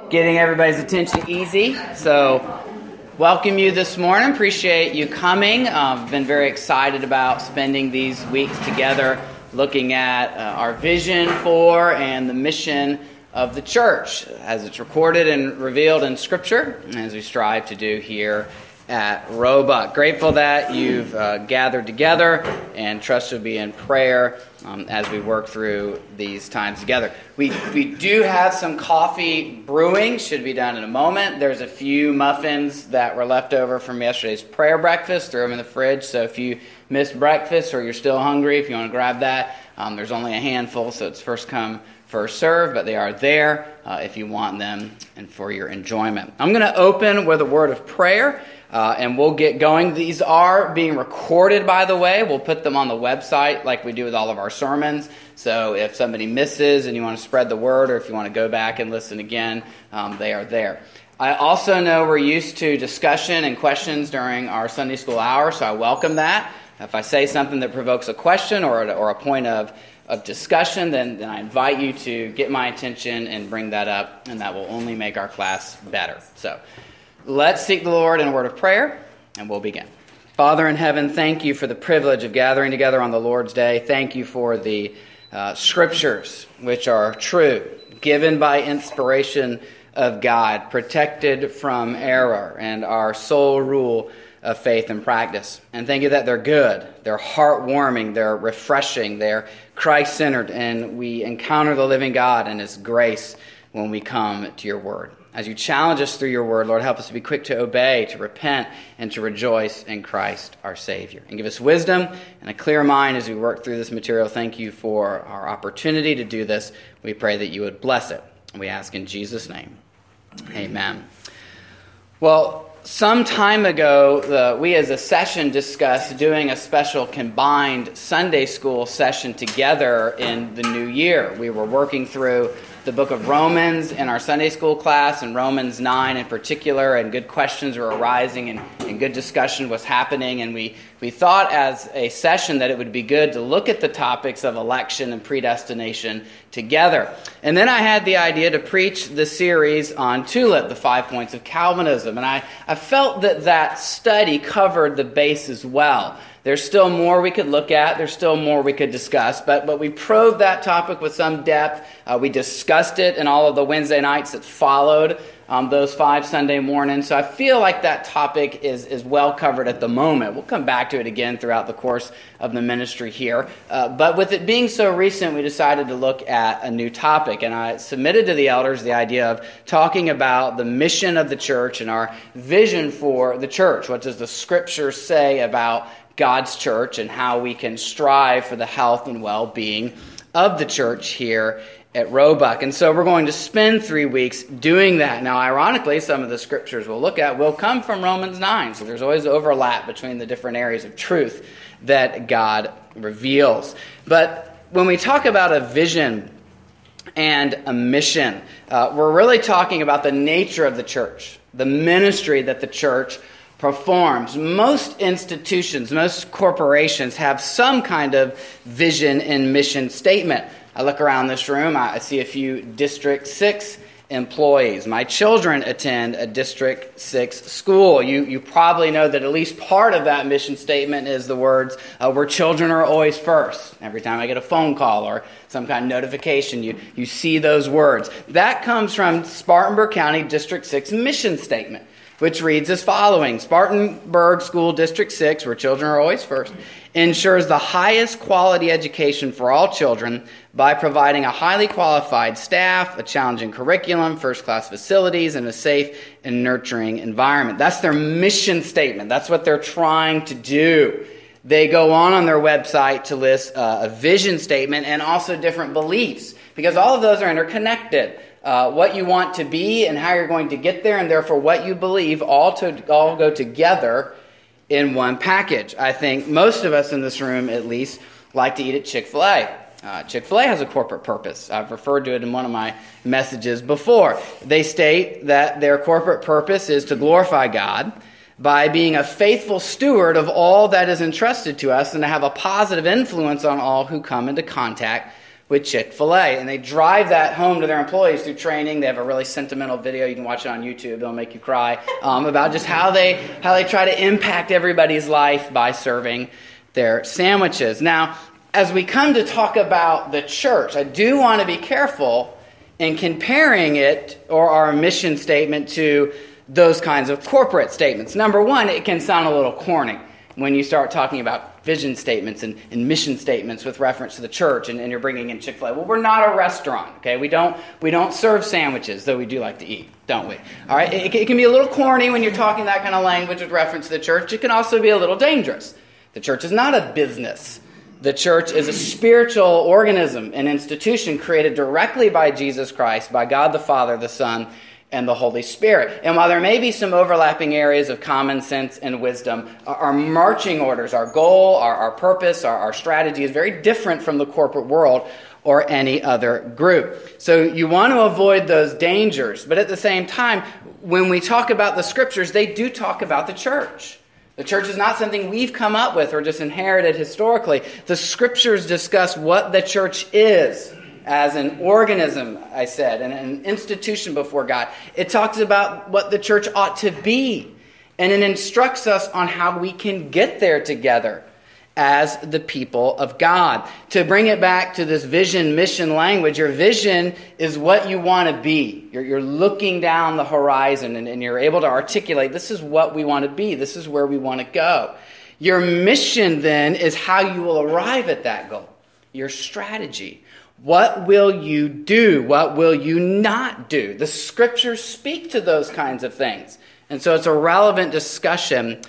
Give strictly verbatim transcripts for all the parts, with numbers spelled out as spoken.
getting everybody's attention easy. So welcome you this morning. Appreciate you coming. I've um, been very excited about spending these weeks together looking at uh, our vision for and the mission of the church as it's recorded and revealed in Scripture, as we strive to do here at Roebuck. Grateful that you've uh, gathered together, and trust you'll be in prayer um, as we work through these times together. We we do have some coffee brewing, should be done in a moment. There's a few muffins that were left over from yesterday's prayer breakfast. Throw them in the fridge, so if you missed breakfast or you're still hungry, if you want to grab that, um, there's only a handful, so it's first come, first serve, but they are there uh, if you want them and for your enjoyment. I'm going to open with a word of prayer. Uh, and we'll get going. These are being recorded, by the way. We'll put them on the website like we do with all of our sermons. So if somebody misses and you want to spread the word, or if you want to go back and listen again, um, they are there. I also know we're used to discussion and questions during our Sunday school hour, so I welcome that. If I say something that provokes a question or a, or a point of, of discussion, then, then I invite you to get my attention and bring that up, and that will only make our class better. So let's seek the Lord in a word of prayer, and we'll begin. Father in heaven, thank you for the privilege of gathering together on the Lord's Day. Thank you for the uh, Scriptures, which are true, given by inspiration of God, protected from error, and our sole rule of faith and practice. And thank you that they're good, they're heartwarming, they're refreshing, they're Christ-centered, and we encounter the living God and His grace when we come to your word. As you challenge us through your word, Lord, help us to be quick to obey, to repent, and to rejoice in Christ our Savior. And give us wisdom and a clear mind as we work through this material. Thank you for our opportunity to do this. We pray that you would bless it. And we ask in Jesus' name. Amen. Well, some time ago, the, we as a session discussed doing a special combined Sunday school session together in the new year. We were working through the book of Romans in our Sunday school class, and Romans nine in particular, and good questions were arising, and, and good discussion was happening, and we, we thought as a session that it would be good to look at the topics of election and predestination together. And then I had the idea to preach the series on TULIP, the five points of Calvinism, and I, I felt that that study covered the bases well. There's still more we could look at. There's still more we could discuss. But but we probed that topic with some depth. Uh, we discussed it in all of the Wednesday nights that followed um, those five Sunday mornings. So I feel like that topic is, is well covered at the moment. We'll come back to it again throughout the course of the ministry here. Uh, but with it being so recent, we decided to look at a new topic. And I submitted to the elders the idea of talking about the mission of the church and our vision for the church. What does the Scripture say about God's church and how we can strive for the health and well-being of the church here at Roebuck. And so we're going to spend three weeks doing that. Now, ironically, some of the scriptures we'll look at will come from Romans nine. So there's always overlap between the different areas of truth that God reveals. But when we talk about a vision and a mission, uh, we're really talking about the nature of the church, the ministry that the church performs. Most institutions, most corporations have some kind of vision and mission statement. I look around this room, I see a few District six employees. My children attend a District six school. You you probably know that at least part of that mission statement is the words, uh, where children are always first. Every time I get a phone call or some kind of notification, you, you see those words. That comes from Spartanburg County District six mission statement, which reads as following: Spartanburg School District six, where children are always first, ensures the highest quality education for all children by providing a highly qualified staff, a challenging curriculum, first-class facilities, and a safe and nurturing environment. That's their mission statement. That's what they're trying to do. They go on on their website to list uh, a vision statement and also different beliefs, because all of those are interconnected. Uh, what you want to be and how you're going to get there, and therefore what you believe, all to all go together in one package. I think most of us in this room, at least, like to eat at Chick-fil-A. Uh, Chick-fil-A has a corporate purpose. I've referred to it in one of my messages before. They state that their corporate purpose is to glorify God by being a faithful steward of all that is entrusted to us and to have a positive influence on all who come into contact with Chick-fil-A. And they drive that home to their employees through training. They have a really sentimental video. You can watch it on YouTube. It'll make you cry um, about just how they how they try to impact everybody's life by serving their sandwiches. Now, as we come to talk about the church, I do want to be careful in comparing it or our mission statement to those kinds of corporate statements. Number one, it can sound a little corny when you start talking about vision statements and, and mission statements with reference to the church, and, and you're bringing in Chick-fil-A. Well, we're not a restaurant, okay? We don't we don't serve sandwiches, though we do like to eat, don't we? All right, it, it can be a little corny when you're talking that kind of language with reference to the church. It can also be a little dangerous. The church is not a business. The church is a spiritual organism, an institution created directly by Jesus Christ, by God the Father, the Son, and the Holy Spirit. And while there may be some overlapping areas of common sense and wisdom, our marching orders, our goal, our, our purpose, our, our strategy is very different from the corporate world or any other group. So you want to avoid those dangers. But at the same time, when we talk about the scriptures, they do talk about the church. The church is not something we've come up with or just inherited historically. The scriptures discuss what the church is as an organism, I said, and an institution before God. It talks about what the church ought to be, and it instructs us on how we can get there together as the people of God. To bring it back to this vision, mission language, your vision is what you want to be. You're, you're looking down the horizon and, and you're able to articulate, this is what we want to be. This is where we want to go. Your mission then is how you will arrive at that goal. Your strategy. What will you do? What will you not do? The scriptures speak to those kinds of things. And so it's a relevant discussion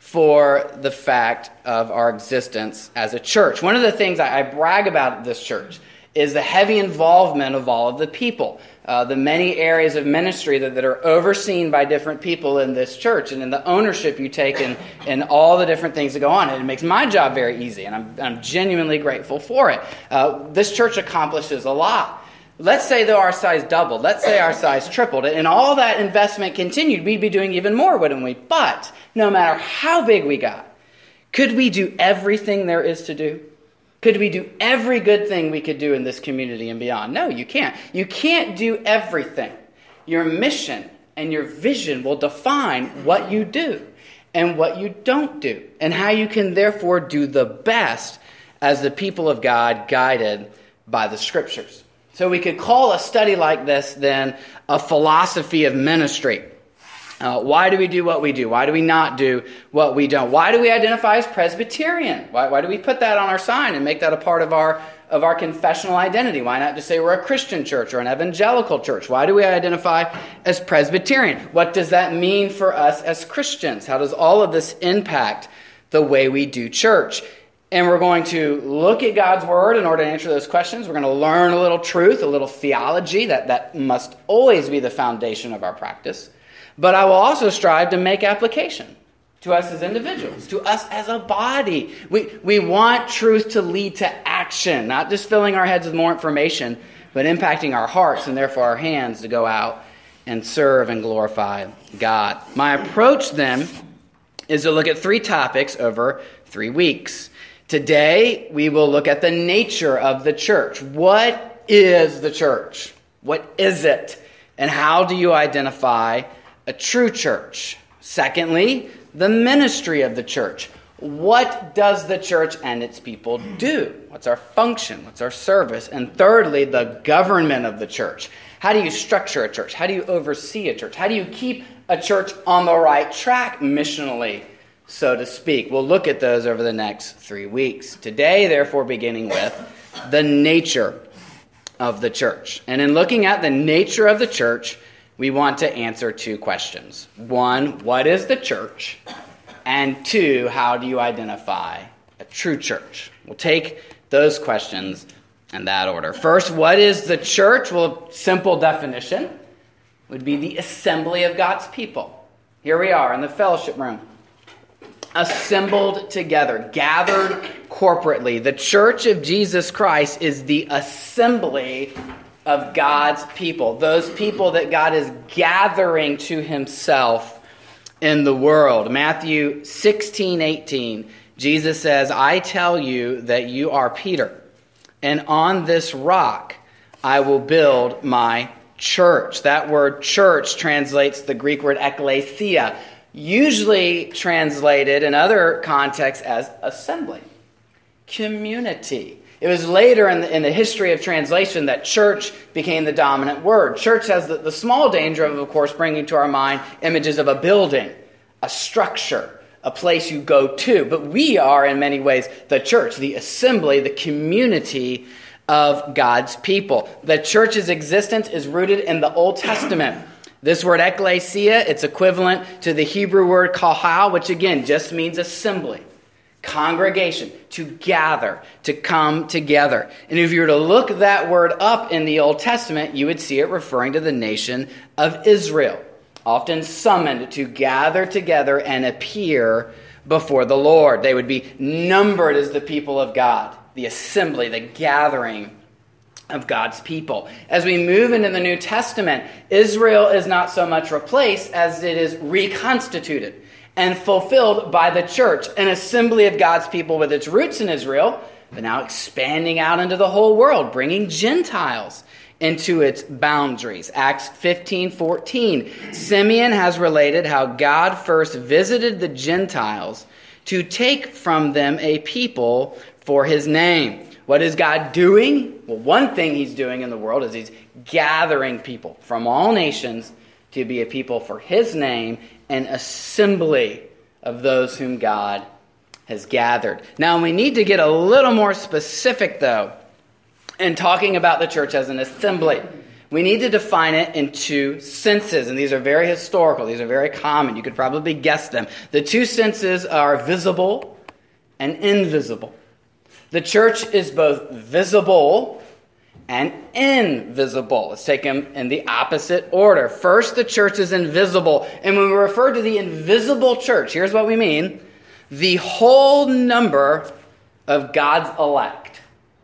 for the fact of our existence as a church. One of the things I, I brag about at this church is the heavy involvement of all of the people, uh, the many areas of ministry that, that are overseen by different people in this church, and in the ownership you take in, in all the different things that go on. And it makes my job very easy, and I'm, I'm genuinely grateful for it. Uh, this church accomplishes a lot. Let's say, though, our size doubled. Let's say our size tripled. And all that investment continued. We'd be doing even more, wouldn't we? But no matter how big we got, could we do everything there is to do? Could we do every good thing we could do in this community and beyond? No, you can't. You can't do everything. Your mission and your vision will define what you do and what you don't do, and how you can therefore do the best as the people of God guided by the scriptures. So we could call a study like this, then, a philosophy of ministry. Uh, why do we do what we do? Why do we not do what we don't? Why do we identify as Presbyterian? Why, why do we put that on our sign and make that a part of our of our confessional identity? Why not just say we're a Christian church or an evangelical church? Why do we identify as Presbyterian? What does that mean for us as Christians? How does all of this impact the way we do church? And we're going to look at God's Word in order to answer those questions. We're going to learn a little truth, a little theology. That, that must always be the foundation of our practice. But I will also strive to make application to us as individuals, to us as a body. We, we want truth to lead to action, not just filling our heads with more information, but impacting our hearts and therefore our hands to go out and serve and glorify God. My approach then is to look at three topics over three weeks. Today, we will look at the nature of the church. What is the church? What is it? And how do you identify a true church? Secondly, the ministry of the church. What does the church and its people do? What's our function? What's our service? And thirdly, the government of the church. How do you structure a church? How do you oversee a church? How do you keep a church on the right track missionally, so to speak? We'll look at those over the next three weeks. Today, therefore, beginning with the nature of the church. And in looking at the nature of the church, we want to answer two questions. One, what is the church? And two, how do you identify a true church? We'll take those questions in that order. First, what is the church? Well, simple definition would be the assembly of God's people. Here we are in the fellowship room, assembled together, gathered corporately. The church of Jesus Christ is the assembly of God's people, those people that God is gathering to himself in the world. Matthew sixteen eighteen, Jesus says, I tell you that you are Peter, and on this rock I will build my church. That word church translates the Greek word ekklesia, usually translated in other contexts as assembly, community. It was later in the, in the history of translation that church became the dominant word. Church has the, the small danger of, of course, bringing to our mind images of a building, a structure, a place you go to. But we are, in many ways, the church, the assembly, the community of God's people. The church's existence is rooted in the Old Testament. This word ekklesia, it's equivalent to the Hebrew word kahal, which again just means assembly, congregation, to gather, to come together. And if you were to look that word up in the Old Testament, you would see it referring to the nation of Israel, often summoned to gather together and appear before the Lord. They would be numbered as the people of God, the assembly, the gathering of God's people. As we move into the New Testament, Israel is not so much replaced as it is reconstituted and fulfilled by the church, an assembly of God's people with its roots in Israel, but now expanding out into the whole world, bringing Gentiles into its boundaries. Acts fifteen fourteen. Simeon has related how God first visited the Gentiles to take from them a people for his name. What is God doing? Well, one thing he's doing in the world is he's gathering people from all nations to be a people for his name, an assembly of those whom God has gathered. Now, we need to get a little more specific, though, in talking about the church as an assembly. We need to define it in two senses, and these are very historical. These are very common. You could probably guess them. The two senses are visible and invisible. The church is both visible and invisible. Let's take them in the opposite order. First, the church is invisible. And when we refer to the invisible church, here's what we mean. The whole number of God's elect.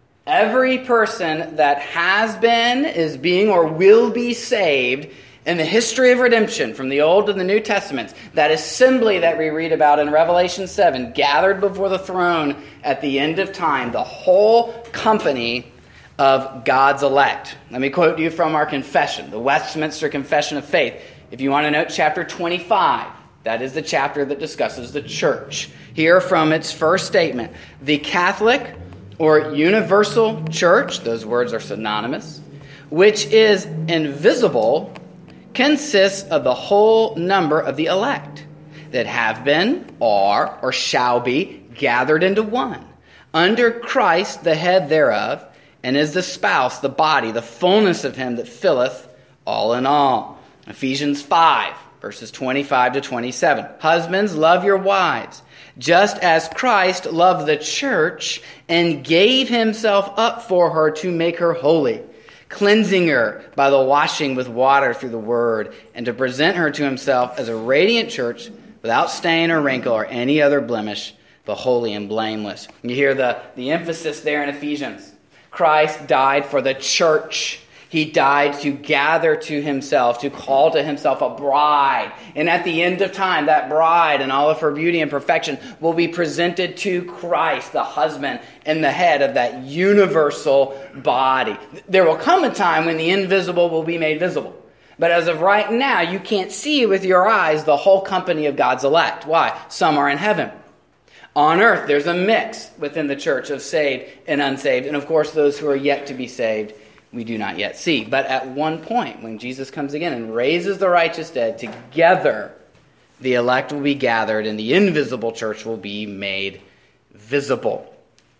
Every person that has been, is being, or will be saved in the history of redemption from the Old to the New Testaments, that assembly that we read about in Revelation seven, gathered before the throne at the end of time, the whole company of God's elect. Let me quote you from our confession, the Westminster Confession of Faith. If you want to note chapter twenty-five, that is the chapter that discusses the church. Here from its first statement, the Catholic or universal church, those words are synonymous, which is invisible, consists of the whole number of the elect that have been, are, or shall be gathered into one, under Christ the head thereof, and is the spouse, the body, the fullness of him that filleth all in all. Ephesians five, verses twenty-five to twenty-seven. Husbands, love your wives, just as Christ loved the church and gave himself up for her to make her holy, cleansing her by the washing with water through the word, and to present her to himself as a radiant church without stain or wrinkle or any other blemish, but holy and blameless. You hear the, the emphasis there in Ephesians. Christ died for the church. He died to gather to himself, to call to himself a bride. And at the end of time, that bride and all of her beauty and perfection will be presented to Christ, the husband and the head of that universal body. There will come a time when the invisible will be made visible. But as of right now, you can't see with your eyes the whole company of God's elect. Why? Some are in heaven. On earth, there's a mix within the church of saved and unsaved. And of course, those who are yet to be saved, we do not yet see. But at one point, when Jesus comes again and raises the righteous dead, together the elect will be gathered and the invisible church will be made visible.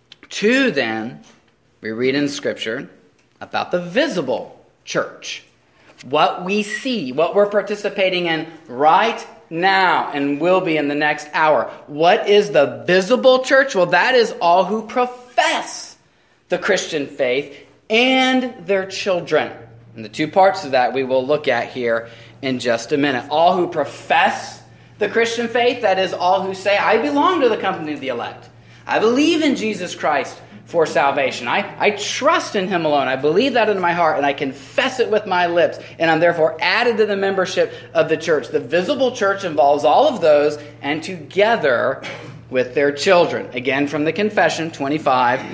Two, then, we read in Scripture about the visible church. What we see, what we're participating in right now and will be in the next hour. What is the visible church? Well, that is all who profess the Christian faith and their children. And the two parts of that we will look at here in just a minute. All who profess the Christian faith, that is all who say, I belong to the company of the elect. I believe in Jesus Christ for salvation. I, I trust in him alone. I believe that in my heart and I confess it with my lips. And I'm therefore added to the membership of the church. The visible church involves all of those and together with their children. Again, from the confession, twenty-five,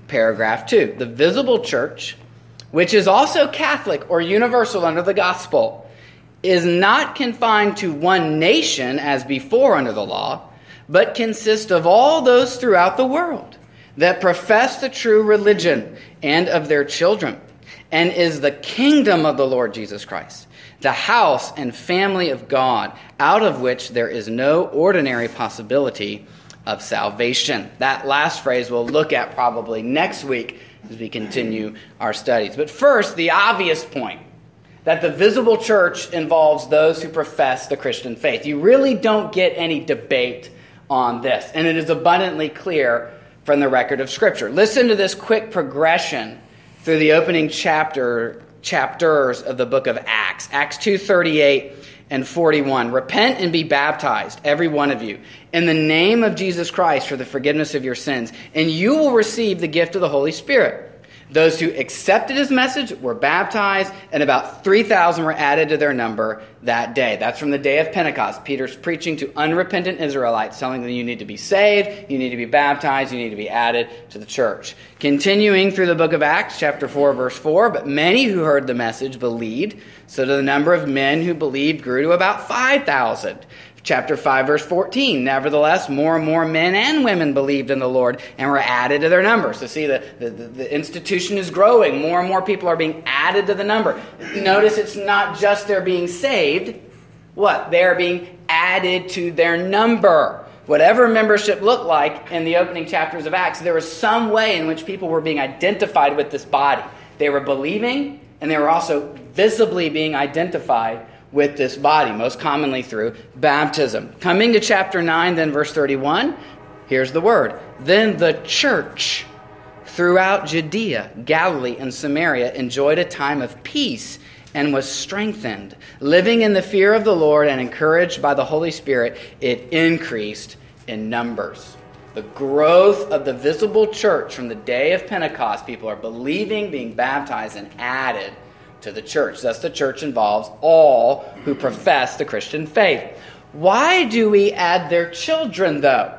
paragraph two. The visible church, which is also Catholic or universal under the gospel, is not confined to one nation as before under the law, but consists of all those throughout the world that profess the true religion and of their children, and is the kingdom of the Lord Jesus Christ, the house and family of God, out of which there is no ordinary possibility of salvation. That last phrase we'll look at probably next week as we continue our studies. But first, the obvious point, that the visible church involves those who profess the Christian faith. You really don't get any debate on this, and it is abundantly clear from the record of Scripture. Listen to this quick progression through the opening chapter chapters of the book of Acts. Acts two thirty-eight and forty-one. Repent and be baptized, every one of you, in the name of Jesus Christ for the forgiveness of your sins, and you will receive the gift of the Holy Spirit. Those who accepted his message were baptized, and about three thousand were added to their number that day. That's from the day of Pentecost. Peter's preaching to unrepentant Israelites, telling them you need to be saved, you need to be baptized, you need to be added to the church. Continuing through the book of Acts, chapter four, verse four, but many who heard the message believed, so the number of men who believed grew to about five thousand. Chapter five, verse fourteen, nevertheless, more and more men and women believed in the Lord and were added to their number. So see, the, the, the institution is growing. More and more people are being added to the number. Notice it's not just they're being saved. What? They're being added to their number. Whatever membership looked like in the opening chapters of Acts, there was some way in which people were being identified with this body. They were believing, and they were also visibly being identified with this body, most commonly through baptism. Coming to chapter nine, then verse thirty-one, here's the word. Then the church throughout Judea, Galilee, and Samaria enjoyed a time of peace and was strengthened. Living in the fear of the Lord and encouraged by the Holy Spirit, it increased in numbers. The growth of the visible church from the day of Pentecost, people are believing, being baptized, and added to the church. Thus, the church involves all who profess the Christian faith. Why do we add their children, though?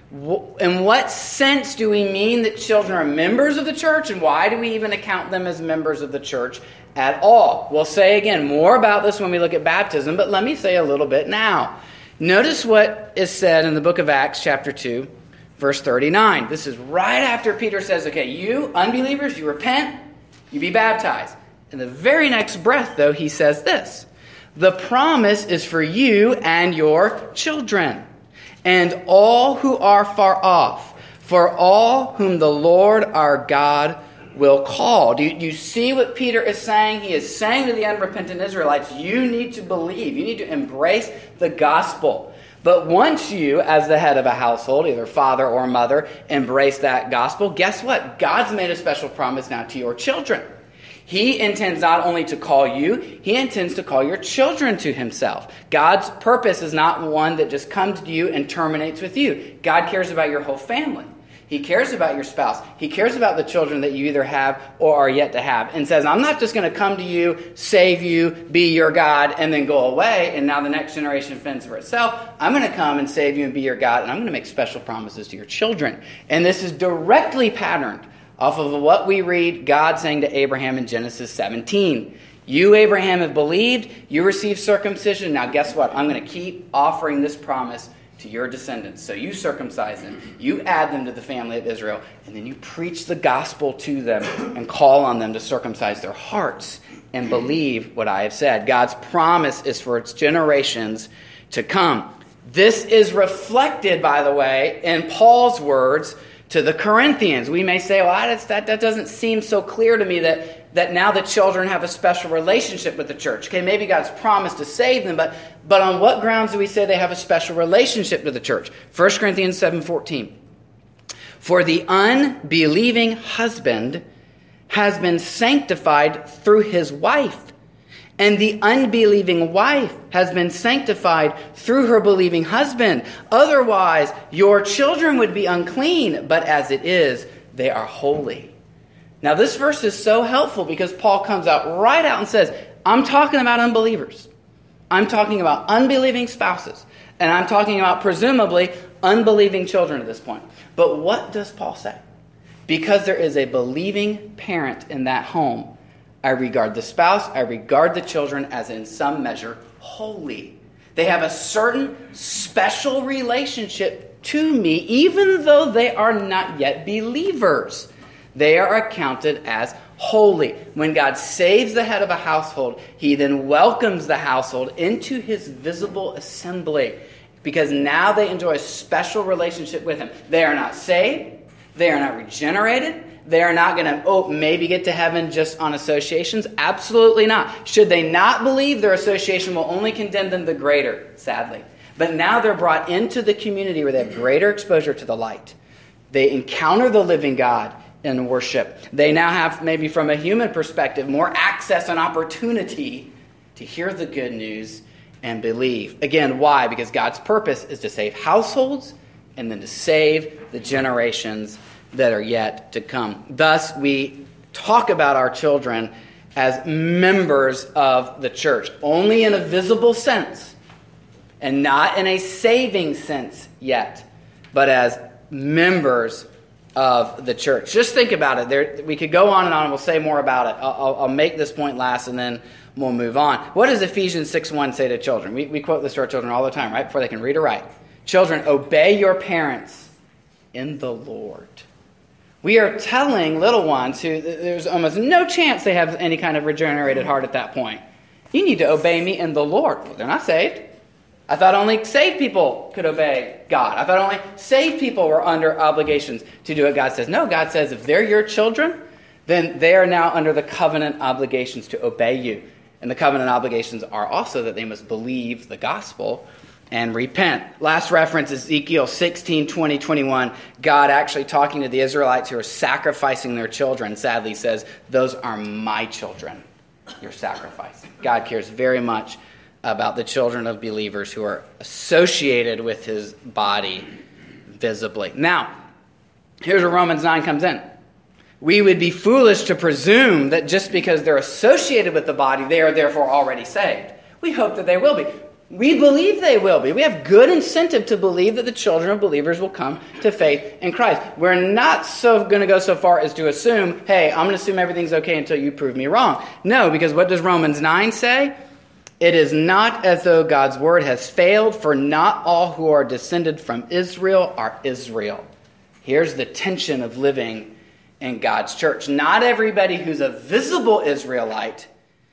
In what sense do we mean that children are members of the church, and why do we even account them as members of the church at all? We'll say again more about this when we look at baptism, but let me say a little bit now. Notice what is said in the book of Acts, chapter two, verse thirty-nine. This is right after Peter says, okay, you unbelievers, you repent, you be baptized. In the very next breath, though, he says this: the promise is for you and your children, and all who are far off, for all whom the Lord our God will call. Do you, do you see what Peter is saying? He is saying to the unrepentant Israelites, you need to believe, you need to embrace the gospel. But once you, as the head of a household, either father or mother, embrace that gospel, guess what? God's made a special promise now to your children. He intends not only to call you, he intends to call your children to himself. God's purpose is not one that just comes to you and terminates with you. God cares about your whole family. He cares about your spouse. He cares about the children that you either have or are yet to have, and says, I'm not just going to come to you, save you, be your God, and then go away, and now the next generation fends for itself. I'm going to come and save you and be your God, and I'm going to make special promises to your children. And this is directly patterned off of what we read God saying to Abraham in Genesis seventeen. You, Abraham, have believed, you received circumcision. Now guess what? I'm going to keep offering this promise to your descendants. So you circumcise them, you add them to the family of Israel, and then you preach the gospel to them and call on them to circumcise their hearts and believe what I have said. God's promise is for its generations to come. This is reflected, by the way, in Paul's words to the Corinthians. We may say, well, that, that, that doesn't seem so clear to me that, that now the children have a special relationship with the church. Okay, maybe God's promised to save them, but, but on what grounds do we say they have a special relationship to the church? First Corinthians seven fourteen. For the unbelieving husband has been sanctified through his wife, and the unbelieving wife has been sanctified through her believing husband. Otherwise, your children would be unclean, but as it is, they are holy. Now, this verse is so helpful because Paul comes out right out and says, I'm talking about unbelievers. I'm talking about unbelieving spouses. And I'm talking about, presumably, unbelieving children at this point. But what does Paul say? Because there is a believing parent in that home, I regard the spouse, I regard the children as in some measure holy. They have a certain special relationship to me, even though they are not yet believers. They are accounted as holy. When God saves the head of a household, he then welcomes the household into his visible assembly, because now they enjoy a special relationship with him. They are not saved. They are not regenerated. They are not going to, oh, maybe get to heaven just on associations. Absolutely not. Should they not believe, their association will only condemn them the greater, sadly. But now they're brought into the community where they have greater exposure to the light. They encounter the living God in worship. They now have, maybe from a human perspective, more access and opportunity to hear the good news and believe. Again, why? Because God's purpose is to save households and then to save the generations that are yet to come. Thus, we talk about our children as members of the church, only in a visible sense, and not in a saving sense yet, but as members of the church. Just think about it. There, we could go on and on, and we'll say more about it. I'll, I'll make this point last, and then we'll move on. What does Ephesians six one say to children? We, we quote this to our children all the time, right? Before they can read or write. Children, obey your parents in the Lord. We are telling little ones who there's almost no chance they have any kind of regenerated heart at that point. You need to obey me in the Lord. Well, they're not saved. I thought only saved people could obey God. I thought only saved people were under obligations to do what God says. No, God says if they're your children, then they are now under the covenant obligations to obey you. And the covenant obligations are also that they must believe the gospel and repent. Last reference, Ezekiel sixteen, twenty, twenty-one. God actually talking to the Israelites who are sacrificing their children, sadly says, those are my children you're sacrificing. God cares very much about the children of believers who are associated with his body visibly. Now, here's where Romans nine comes in. We would be foolish to presume that just because they're associated with the body, they are therefore already saved. We hope that they will be. We believe they will be. We have good incentive to believe that the children of believers will come to faith in Christ. We're not so going to go so far as to assume, hey, I'm going to assume everything's okay until you prove me wrong. No, because what does Romans nine say? It is not as though God's word has failed, for not all who are descended from Israel are Israel. Here's the tension of living in God's church. Not everybody who's a visible Israelite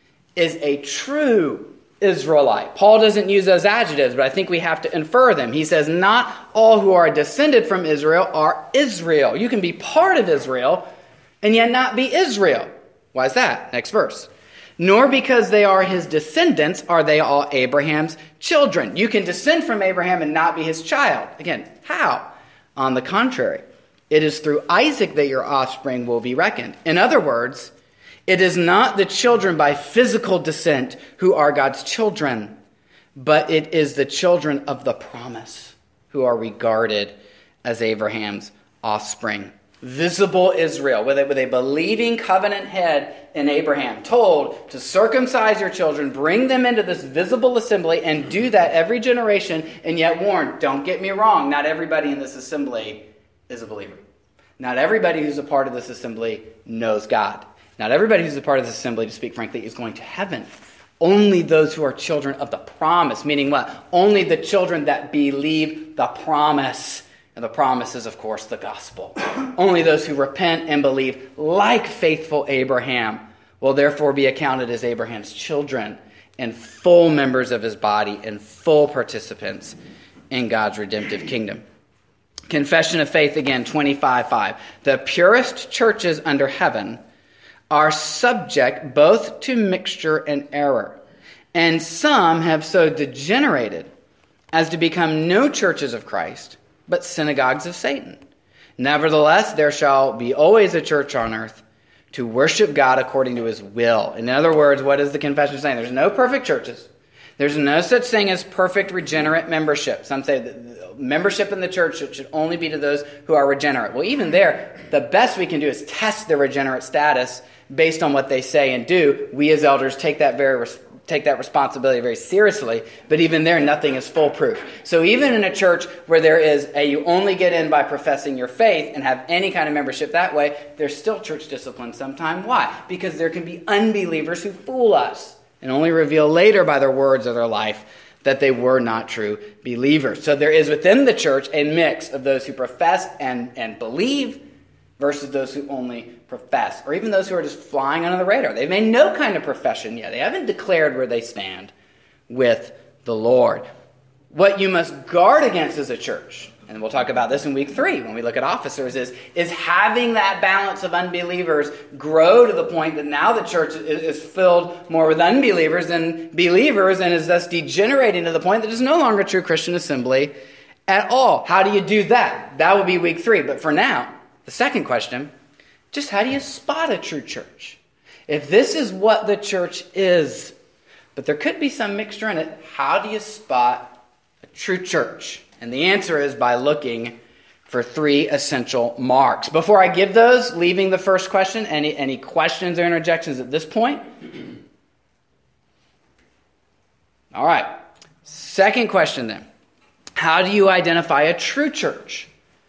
is a true Israelite. Paul doesn't use those adjectives, but I think we have to infer them. He says, not all who are descended from Israel are Israel. You can be part of Israel and yet not be Israel. Why is that? Next verse. Nor because they are his descendants are they all Abraham's children. You can descend from Abraham and not be his child. Again, how? On the contrary, it is through Isaac that your offspring will be reckoned. In other words, it is not the children by physical descent who are God's children, but it is the children of the promise who are regarded as Abraham's offspring. Visible Israel, with a, with a believing covenant head in Abraham, told to circumcise your children, bring them into this visible assembly, and do that every generation, and yet warned, don't get me wrong, not everybody in this assembly is a believer. Not everybody who's a part of this assembly knows God. Not everybody who's a part of this assembly, to speak frankly, is going to heaven. Only those who are children of the promise, meaning what? Only the children that believe the promise. And the promise is, of course, the gospel. Only those who repent and believe, like faithful Abraham, will therefore be accounted as Abraham's children and full members of his body and full participants in God's redemptive kingdom. Confession of faith again, twenty-five five. The purest churches under heaven are subject both to mixture and error, and some have so degenerated as to become no churches of Christ, but synagogues of Satan. Nevertheless, there shall be always a church on earth to worship God according to his will. In other words, what is the confession saying? There's no perfect churches. There's no such thing as perfect regenerate membership. Some say that membership in the church should only be to those who are regenerate. Well, even there, the best we can do is test their regenerate status based on what they say and do. We as elders take that very take that responsibility very seriously, but even there, nothing is foolproof. So even in a church where there is a, you only get in by professing your faith and have any kind of membership that way, there's still church discipline sometime. Why? Because there can be unbelievers who fool us and only reveal later by their words or their life that they were not true believers. So there is within the church a mix of those who profess and, and believe versus those who only profess, or even those who are just flying under the radar. They've made no kind of profession yet. They haven't declared where they stand with the Lord. What you must guard against as a church, and we'll talk about this in week three when we look at officers, is, is having that balance of unbelievers grow to the point that now the church is, is filled more with unbelievers than believers, and is thus degenerating to the point that it's no longer true Christian assembly at all. How do you do that? That will be week three. But for now, the second question, just how do you spot a true church? If this is what the church is, but there could be some mixture in it, how do you spot a true church? And the answer is by looking for three essential marks. Before I give those, leaving the first question, any, any questions or interjections at this point? All right. Second question then. How do you identify a true church?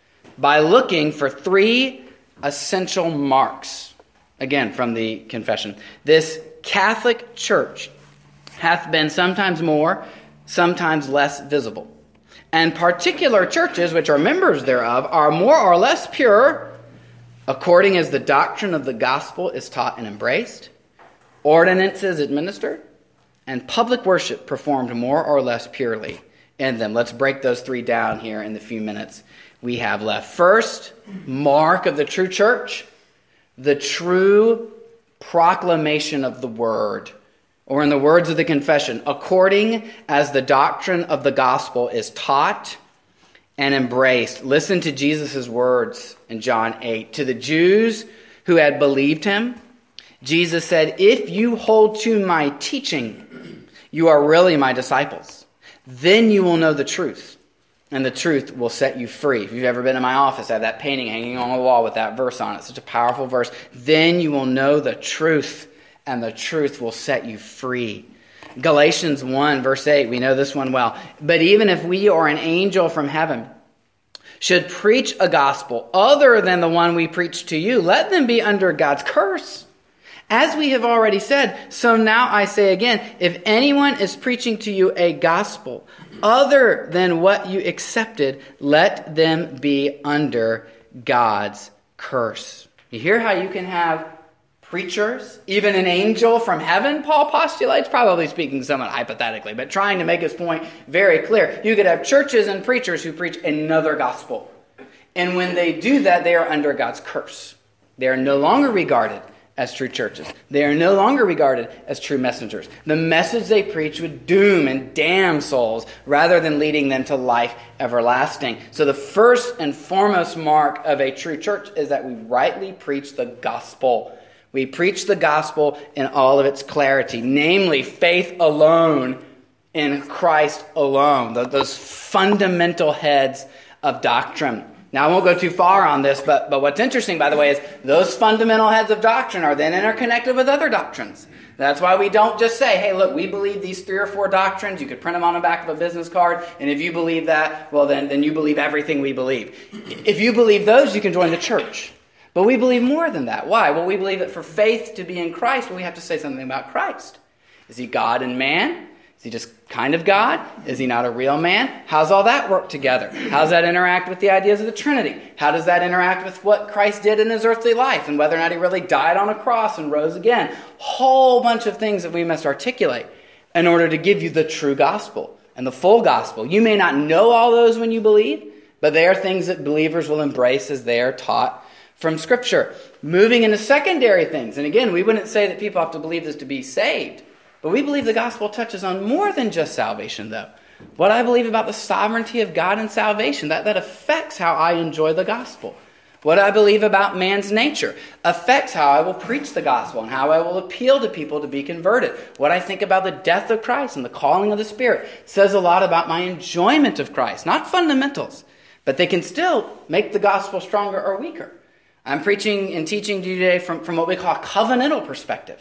By looking for three essential marks. Again, from the confession. This Catholic Church hath been sometimes more, sometimes less visible. And particular churches, which are members thereof, are more or less pure, according as the doctrine of the gospel is taught and embraced, ordinances administered, and public worship performed more or less purely in them. Let's break those three down here in the few minutes we have left. First, mark of the true church, the true proclamation of the word, or in the words of the confession, according as the doctrine of the gospel is taught and embraced. Listen to Jesus' words in John eight. To the Jews who had believed him, Jesus said, if you hold to my teaching, you are really my disciples. Then you will know the truth, and the truth will set you free. If you've ever been in my office, I have that painting hanging on the wall with that verse on it. Such a powerful verse. Then you will know the truth, and the truth will set you free. Galatians one, verse eight, we know this one well. But even if we or an angel from heaven should preach a gospel other than the one we preach to you, let them be under God's curse. As we have already said, so now I say again, if anyone is preaching to you a gospel other than what you accepted, let them be under God's curse. You hear how you can have preachers, even an angel from heaven, Paul postulates, probably speaking somewhat hypothetically, but trying to make his point very clear. You could have churches and preachers who preach another gospel. And when they do that, they are under God's curse. They are no longer regarded as true churches. They are no longer regarded as true messengers. The message they preach would doom and damn souls rather than leading them to life everlasting. So the first and foremost mark of a true church is that we rightly preach the gospel. We preach the gospel in all of its clarity, namely faith alone in Christ alone. Those fundamental heads of doctrine. Now, I won't go too far on this, but, but what's interesting, by the way, is those fundamental heads of doctrine are then interconnected with other doctrines. That's why we don't just say, hey, look, we believe these three or four doctrines. You could print them on the back of a business card, and if you believe that, well, then, then you believe everything we believe. If you believe those, you can join the church. But we believe more than that. Why? Well, we believe that for faith to be in Christ, well, we have to say something about Christ. Is he God and man? Is he just kind of God? Is he not a real man? How's all that work together? How does that interact with the ideas of the Trinity? How does that interact with what Christ did in his earthly life and whether or not he really died on a cross and rose again? Whole bunch of things that we must articulate in order to give you the true gospel and the full gospel. You may not know all those when you believe, but they are things that believers will embrace as they are taught from Scripture. Moving into secondary things. And again, we wouldn't say that people have to believe this to be saved. But we believe the gospel touches on more than just salvation, though. What I believe about the sovereignty of God and salvation, that, that affects how I enjoy the gospel. What I believe about man's nature affects how I will preach the gospel and how I will appeal to people to be converted. What I think about the death of Christ and the calling of the Spirit says a lot about my enjoyment of Christ. Not fundamentals, but they can still make the gospel stronger or weaker. I'm preaching and teaching to you today from, from what we call a covenantal perspective.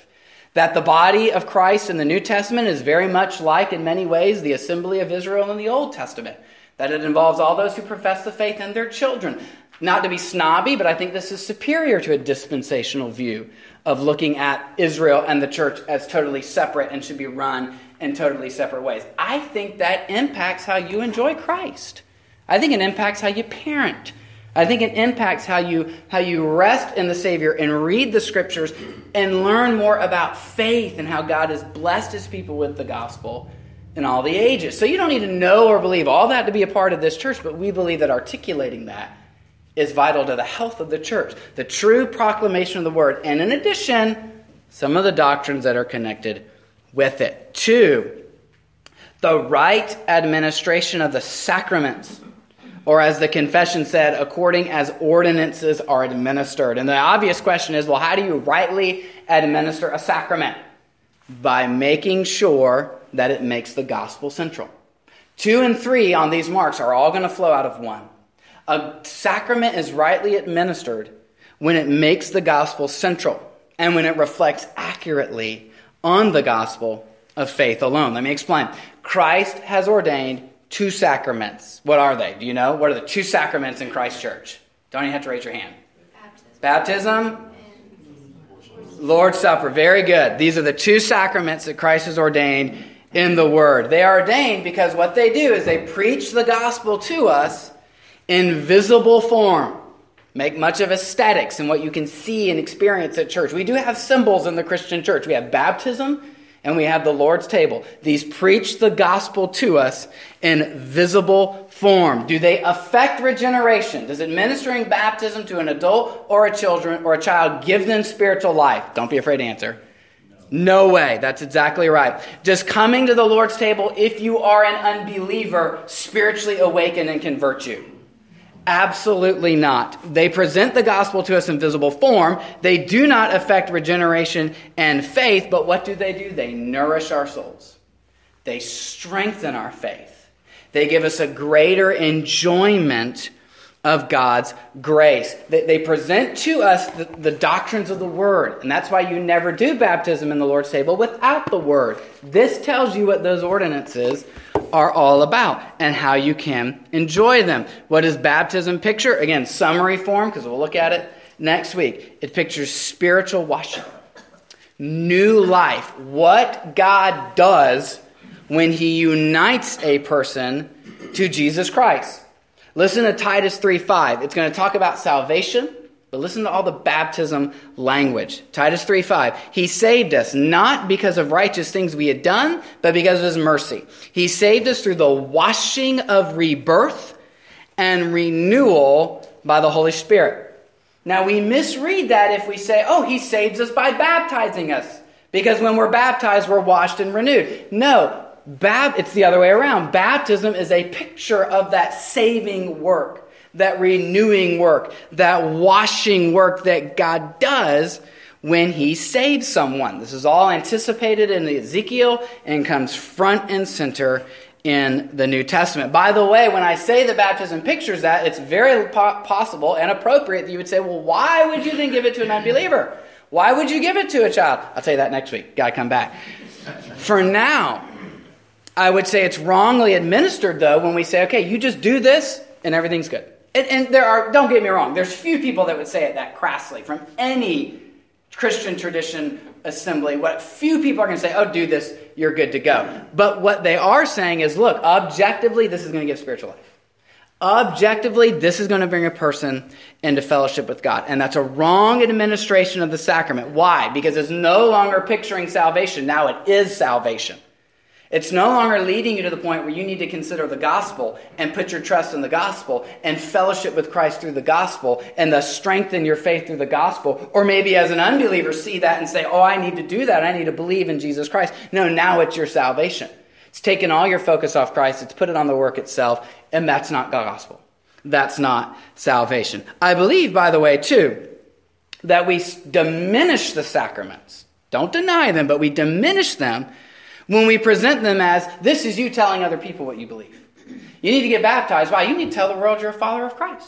That the body of Christ in the New Testament is very much like, in many ways, the assembly of Israel in the Old Testament. That it involves all those who profess the faith and their children. Not to be snobby, but I think this is superior to a dispensational view of looking at Israel and the church as totally separate and should be run in totally separate ways. I think that impacts how you enjoy Christ. I think it impacts how you parent. I think it impacts how you how you rest in the Savior and read the Scriptures and learn more about faith and how God has blessed His people with the gospel in all the ages. So you don't need to know or believe all that to be a part of this church, but we believe that articulating that is vital to the health of the church, the true proclamation of the word, and in addition, some of the doctrines that are connected with it. Two, the right administration of the sacraments, or as the confession said, according as ordinances are administered. And the obvious question is, well, how do you rightly administer a sacrament? By making sure that it makes the gospel central. Two and three on these marks are all going to flow out of one. A sacrament is rightly administered when it makes the gospel central and when it reflects accurately on the gospel of faith alone. Let me explain. Christ has ordained two sacraments. What are they? Do you know? What are the two sacraments in Christ's church? Don't even have to raise your hand. Baptism. Baptism. Lord's Supper. Very good. These are the two sacraments that Christ has ordained in the Word. They are ordained because what they do is they preach the gospel to us in visible form. Make much of aesthetics and what you can see and experience at church. We do have symbols in the Christian church. We have baptism and we have the Lord's table. These preach the gospel to us in visible form. Do they affect regeneration? Does administering baptism to an adult or a children or a child give them spiritual life? Don't be afraid to answer. No. No way. That's exactly right. Does coming to the Lord's table, if you are an unbeliever, spiritually awaken and convert you? Absolutely not. They present the gospel to us in visible form. They do not affect regeneration and faith, but what do they do? They nourish our souls. They strengthen our faith. They give us a greater enjoyment of God's grace. They, they present to us the, the doctrines of the Word, and that's why you never do baptism in the Lord's table without the Word. This tells you what those ordinances are all about and how you can enjoy them. What does baptism picture? Again, summary form, because we'll look at it next week. It pictures spiritual washing, new life, what God does when He unites a person to Jesus Christ. Listen to Titus three five. It's going to talk about salvation, but listen to all the baptism language. Titus three five. He saved us not because of righteous things we had done, but because of His mercy. He saved us through the washing of rebirth and renewal by the Holy Spirit. Now, we misread that if we say, oh, He saves us by baptizing us, because when we're baptized, we're washed and renewed. No. Bab- it's the other way around. Baptism is a picture of that saving work, that renewing work, that washing work that God does when He saves someone. This is all anticipated in Ezekiel and comes front and center in the New Testament. By the way, when I say the baptism pictures that, it's very po- possible and appropriate that you would say, well, why would you then give it to an unbeliever? Why would you give it to a child? I'll tell you that next week. Got to come back. For now, I would say it's wrongly administered, though, when we say, okay, you just do this and everything's good. And, and there are, don't get me wrong, there's few people that would say it that crassly from any Christian tradition assembly. What few people are going to say, oh, do this, you're good to go. But what they are saying is, look, objectively, this is going to give spiritual life. Objectively, this is going to bring a person into fellowship with God. And that's a wrong administration of the sacrament. Why? Because it's no longer picturing salvation. Now it is salvation. It's no longer leading you to the point where you need to consider the gospel and put your trust in the gospel and fellowship with Christ through the gospel and thus strengthen your faith through the gospel. Or maybe as an unbeliever see that and say, oh, I need to do that. I need to believe in Jesus Christ. No, now it's your salvation. It's taken all your focus off Christ. It's put it on the work itself. And that's not gospel. That's not salvation. I believe, by the way, too, that we diminish the sacraments. Don't deny them, but we diminish them when we present them as, this is you telling other people what you believe. You need to get baptized. Why? You need to tell the world you're a follower of Christ.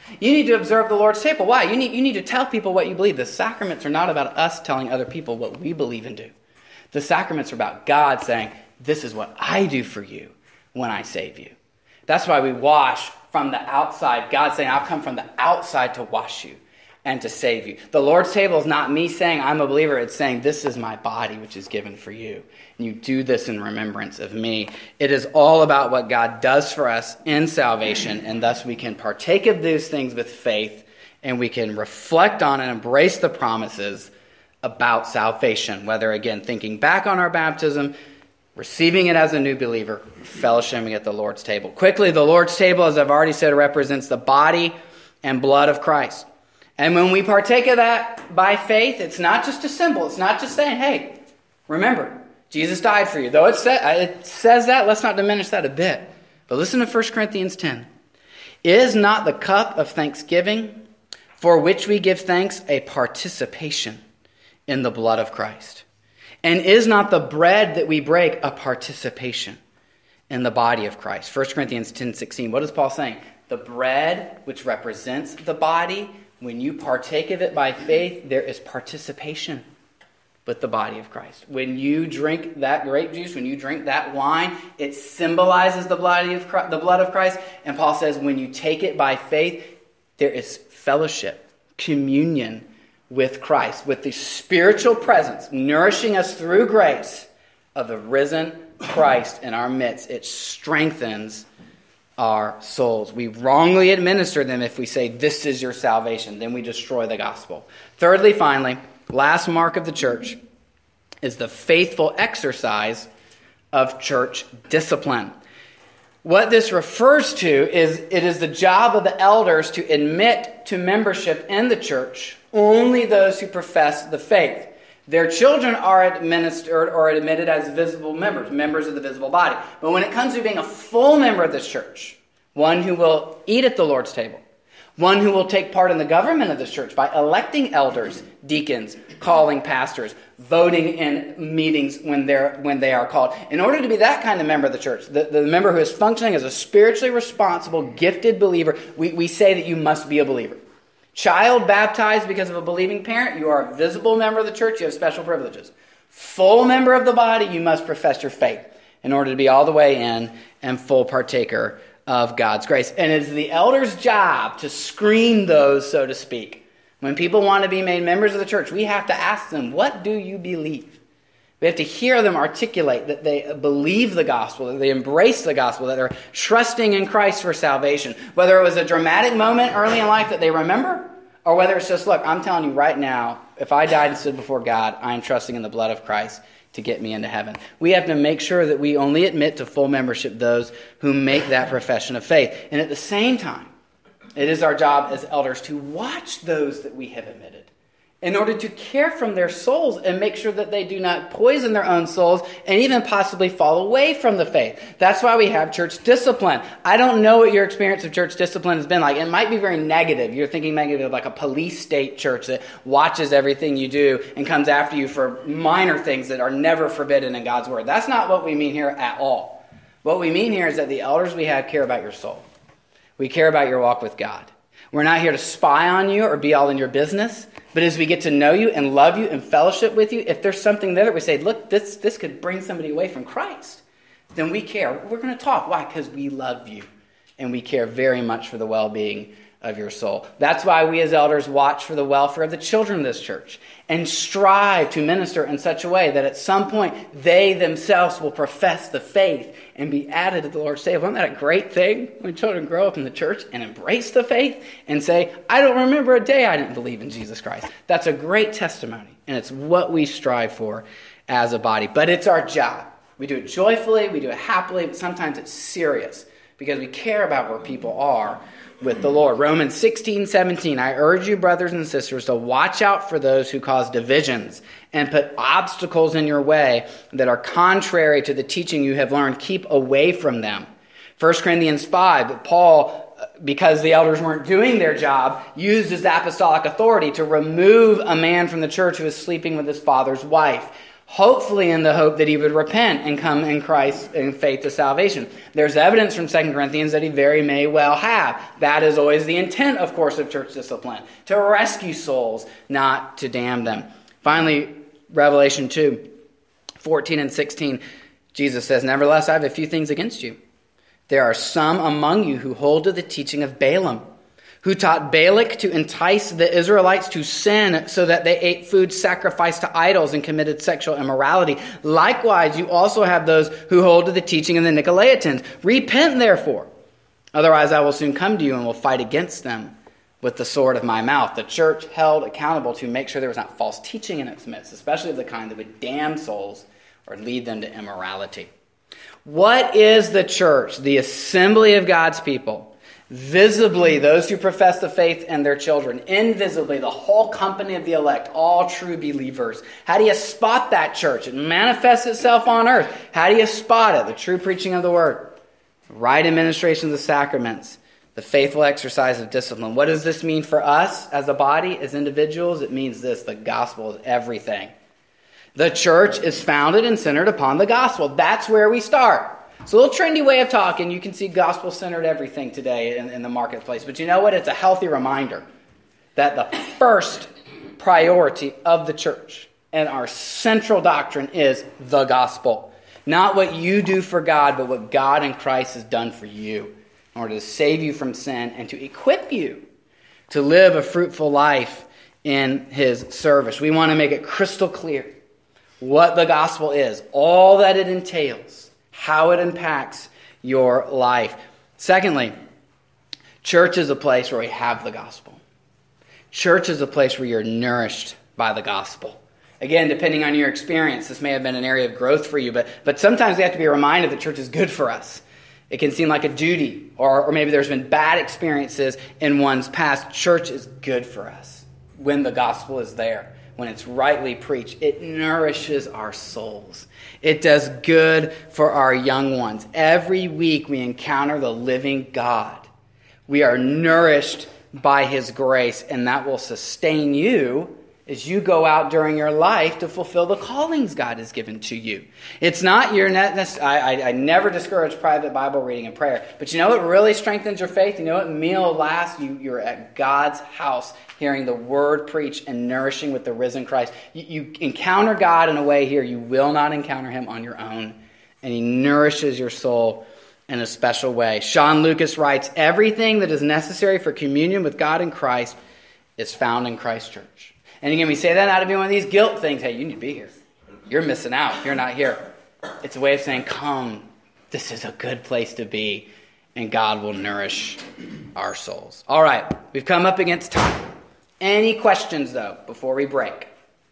You need to observe the Lord's table. Why? You need, you need to tell people what you believe. The sacraments are not about us telling other people what we believe and do. The sacraments are about God saying, this is what I do for you when I save you. That's why we wash from the outside. God saying, I'll come from the outside to wash you and to save you. The Lord's table is not me saying I'm a believer. It's saying this is my body which is given for you. And you do this in remembrance of me. It is all about what God does for us in salvation. And thus we can partake of those things with faith. And we can reflect on and embrace the promises about salvation. Whether, again, thinking back on our baptism, receiving it as a new believer, fellowshipping at the Lord's table. Quickly, the Lord's table, as I've already said, represents the body and blood of Christ. And when we partake of that by faith, it's not just a symbol. It's not just saying, hey, remember, Jesus died for you. Though it, sa- it says that, let's not diminish that a bit. But listen to First Corinthians ten. Is not the cup of thanksgiving for which we give thanks a participation in the blood of Christ? And is not the bread that we break a participation in the body of Christ? First Corinthians ten sixteen. What is Paul saying? The bread, which represents the body, when you partake of it by faith, there is participation with the body of Christ. When you drink that grape juice, when you drink that wine, it symbolizes the body of Christ, the blood of Christ. And Paul says when you take it by faith, there is fellowship, communion with Christ, with the spiritual presence, nourishing us through grace of the risen Christ in our midst. It strengthens our souls. We wrongly administer them if we say, this is your salvation. Then we destroy the gospel. Thirdly, finally, last mark of the church is the faithful exercise of church discipline. What this refers to is it is the job of the elders to admit to membership in the church only those who profess the faith. Their children are administered or admitted as visible members, members of the visible body. But when it comes to being a full member of this church, one who will eat at the Lord's table, one who will take part in the government of this church by electing elders, deacons, calling pastors, voting in meetings when they're when they are called. In order to be that kind of member of the church, the, the member who is functioning as a spiritually responsible, gifted believer, we, we say that you must be a believer. Child baptized because of a believing parent, you are a visible member of the church, you have special privileges. Full member of the body, you must profess your faith in order to be all the way in and full partaker of God's grace. And it is the elder's job to screen those, so to speak. When people want to be made members of the church, we have to ask them, what do you believe? We have to hear them articulate that they believe the gospel, that they embrace the gospel, that they're trusting in Christ for salvation. Whether it was a dramatic moment early in life that they remember, or whether it's just, look, I'm telling you right now, if I died and stood before God, I am trusting in the blood of Christ to get me into heaven. We have to make sure that we only admit to full membership those who make that profession of faith. And at the same time, it is our job as elders to watch those that we have admitted in order to care for their souls and make sure that they do not poison their own souls and even possibly fall away from the faith. That's why we have church discipline. I don't know what your experience of church discipline has been like. It might be very negative. You're thinking negative, like a police state church that watches everything you do and comes after you for minor things that are never forbidden in God's word. That's not what we mean here at all. What we mean here is that the elders we have care about your soul. We care about your walk with God. We're not here to spy on you or be all in your business. But as we get to know you and love you and fellowship with you, if there's something there that we say, look, this, this could bring somebody away from Christ, then we care. We're going to talk. Why? Because we love you and we care very much for the well-being of your soul. That's why we as elders watch for the welfare of the children of this church and strive to minister in such a way that at some point they themselves will profess the faith and be added to the Lord's table. Isn't that a great thing when children grow up in the church and embrace the faith and say, I don't remember a day I didn't believe in Jesus Christ. That's a great testimony, and it's what we strive for as a body. But it's our job. We do it joyfully, we do it happily, but sometimes it's serious because we care about where people are with the Lord. Romans sixteen seventeen, I urge you, brothers and sisters, to watch out for those who cause divisions and put obstacles in your way that are contrary to the teaching you have learned. Keep away from them. First Corinthians five, Paul, because the elders weren't doing their job, used his apostolic authority to remove a man from the church who was sleeping with his father's wife. hopefully in the hope that he would repent and come in Christ in faith to salvation. There's evidence from Second Corinthians that he very may well have. That is always the intent, of course, of church discipline, to rescue souls, not to damn them. Finally, Revelation two, fourteen and sixteen, Jesus says, "Nevertheless, I have a few things against you. There are some among you who hold to the teaching of Balaam, who taught Balak to entice the Israelites to sin so that they ate food sacrificed to idols and committed sexual immorality. Likewise, you also have those who hold to the teaching of the Nicolaitans. Repent, therefore. Otherwise, I will soon come to you and will fight against them with the sword of my mouth." The church held accountable to make sure there was not false teaching in its midst, especially of the kind that would damn souls or lead them to immorality. What is the church? The assembly of God's people. Visibly, those who profess the faith and their children. Invisibly, the whole company of the elect, all true believers. How do you spot that church? It manifests itself on earth. How do you spot it? The true preaching of the word. Right administration of the sacraments. The faithful exercise of discipline. What does this mean for us as a body, as individuals? It means this: the gospel is everything. The church is founded and centered upon the gospel. That's where we start. It's a little trendy way of talking. You can see gospel-centered everything today in, in the marketplace. But you know what? It's a healthy reminder that the first priority of the church and our central doctrine is the gospel. Not what you do for God, but what God in Christ has done for you in order to save you from sin and to equip you to live a fruitful life in his service. We want to make it crystal clear what the gospel is, all that it entails, how it impacts your life. Secondly, church is a place where we have the gospel. Church is a place where you're nourished by the gospel. Again, depending on your experience, this may have been an area of growth for you, but, but sometimes we have to be reminded that church is good for us. It can seem like a duty, or, or maybe there's been bad experiences in one's past. Church is good for us when the gospel is there. When it's rightly preached, it nourishes our souls. It does good for our young ones. Every week we encounter the living God. We are nourished by his grace, and that will sustain you as you go out during your life to fulfill the callings God has given to you. It's not your net. I, I, I never discourage private Bible reading and prayer, but you know what really strengthens your faith? You know what meal lasts? You, you're at God's house, hearing the word preached and nourishing with the risen Christ. You, you encounter God in a way here you will not encounter him on your own, and he nourishes your soul in a special way. Sean Lucas writes, "Everything that is necessary for communion with God in Christ is found in Christ Church." And again, we say that not to be one of these guilt things. Hey, you need to be here. You're missing out if you're not here. It's a way of saying, come, this is a good place to be, and God will nourish our souls. All right, we've come up against time. Any questions, though, before we break?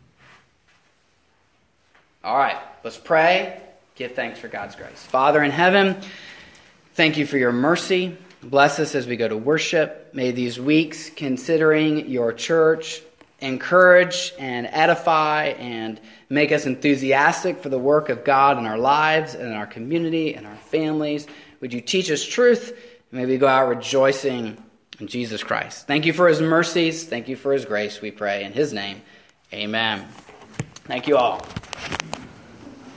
All right, let's pray. Give thanks for God's grace. Father in heaven, thank you for your mercy. Bless us as we go to worship. May these weeks, considering your church, encourage and edify and make us enthusiastic for the work of God in our lives and in our community and our families. Would you teach us truth? And may we go out rejoicing in Jesus Christ. Thank you for his mercies. Thank you for his grace, we pray. In his name, amen. Thank you all.